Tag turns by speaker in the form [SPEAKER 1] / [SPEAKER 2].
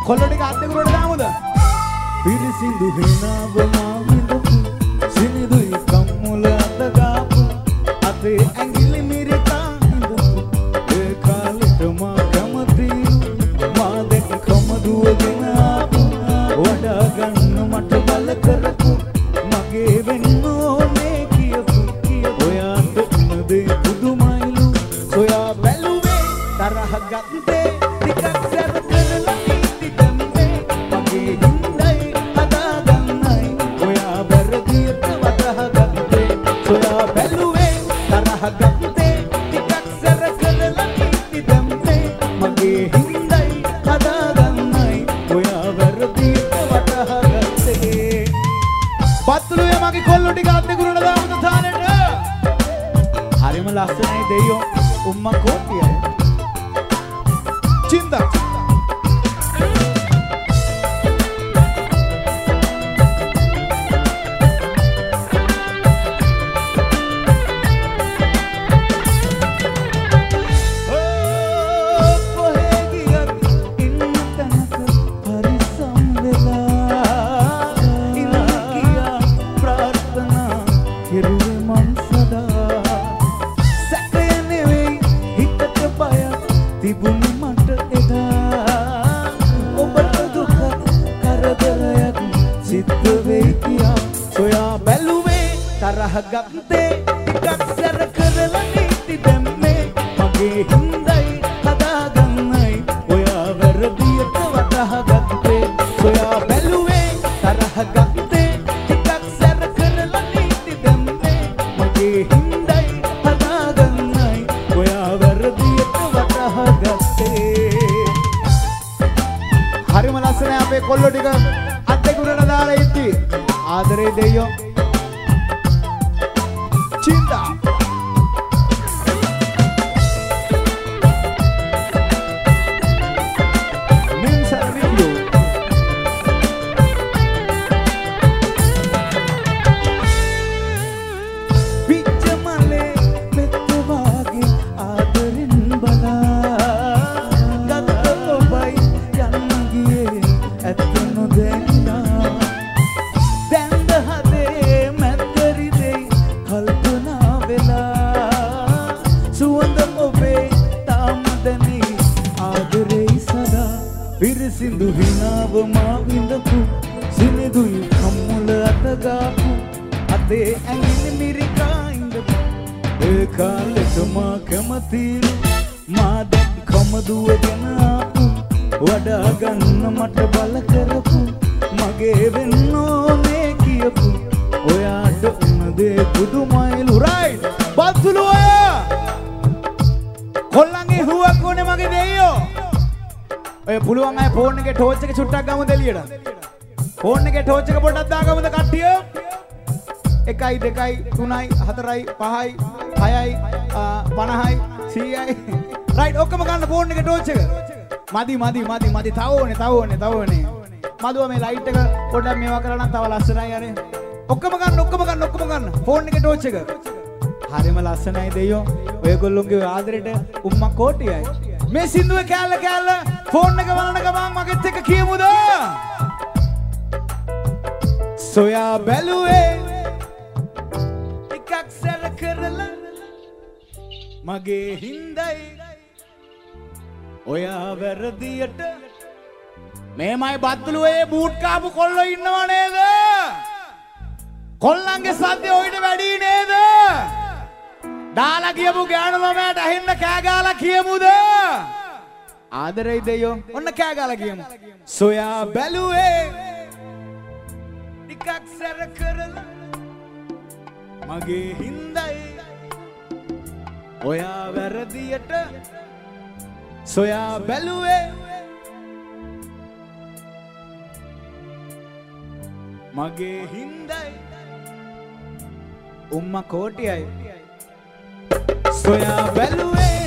[SPEAKER 1] කොල්ල ටික අත් දෙක උඩට දාමුද? පිරිසිදු හිනාව මාවිඳපු සිනිදුයි කම්මුල අත ගාපු අතේ ඇඟිලි මිරිකා ඉඳපු ඒ කාලෙට මා කැමති මා දෙක කමදුවගෙන ආපු වඩා ගන්න මට බල කරපු මගේ වෙන්න ඕනේ කියපු ඔයාට උනදේ පුදුමයිලු සොයා බැලුවේ තරහ ගත්තේ ටිකක් සැර කරලා නීති දැම්මේ මගේ හිඳයි හදාගන්නයි ඔයා වැරදියට වටහා ගත්තේ සොයා බැලුවේ තරහ ගත්තේ ටිකක් සැර කරලා නීති දැම්මේ මගේ හිඳයි හදාගන්නයි ඔයා වැරදියට වටහා ගත්තේ පත්තුලුවේ මගේ කොල්ලෝ ටික අත් දෙක උඩට දාමුද තාලෙට හරිම ලස්සනයි දෙයියෝ උම්මා කෝටියයි චින්දා ගත්තේ ටිකක් සැර කරලා නීති දැම්මේ මගේ හිඳයි හදාගන්නයි ඔයා වැරදියට වටහා ගත්තේ සොයා බැලුවේ තරහ ගත්තේ ටිකක් සැර කරලා නීති දැම්මේ මගේ හිඳයි හදාගන්නයි ඔයා වැරදියට වටහා ගත්තේ හරිම ලස්සනයි අපේ කොල්ලෝ ටික අත් දෙක උඩට දාලා ඉති ආදරේ දෙයියෝ Cinta Ninsa Review Pichamale Mettavage Aadarin bala Gatta obai yangiye attanu denna Danda hade mattari dei kalpana vela suwanda obe tamadani aadare sada pirisindu hinav ma vindapu sinidui kammula atagapu ate angili mirika indapu e kaleta ma kamathi ma dak kamaduwagena aapu wada ganna mata bala karapu mage wenno ne kiyapu ඔයාට උනදේ පුදුමයිලු right බත්තුලු අය කොල්ලන්ගේ හුවක් ඕනේ මගේ දෙයියෝ ඔය පුළුවන් අය phone එකේ torch එක චුට්ටක් ගමුද එළියට ෆෝන් එකේ ටෝච් එක පොඩ්ඩක් දාගමුද කට්ටිය 1 2 3 4 5 6යි 50යි 100යි රයිට් ඔක්කොම ගන්න ෆෝන් එකේ ටෝච් එක මදි තව ඕනේ මදුව මේ ලයිට් එක පොඩ්ඩක් මේවා කරලා නම් තව ලස්සනයි අනේ ඔක්කොම ගන්න ෆෝන් එකේ ටෝච් එක හරිම ලස්සනයි දෙයියෝ ඔයගොල්ලෝගේ ආදරෙට උම්මා කෝටියයි මේ සින්දුවේ කෑල්ල ෆෝන් එක බලන ගමන් මගෙත් එක්ක කියමුද සොයා බැලුවේ ටිකක් සැර කරලා මගේ හිඳයි ඔයා වැරදියට මේමයි බත්තුලුවේ බූට් කාපු කොල්ලෝ ඉන්නව නේද කොල්ලන්ගේ සද්දේ ඔයිට වැඩි නේද? දාලා කියපු ගෑනු ළමයාට ඇහෙන්න කෑ ගාලා කියමුද? ආදරෙයි දෙයෝ ඔන්න කෑ ගාලා කියමු. සොයා බැලුවේ ටිකක් සැර කරලා මගේ හිඳයි ඔයා වැරදියට සොයා බැලුවේ මගේ හිඳයි උම්මා කෝටියයි සොයා බැලුවේ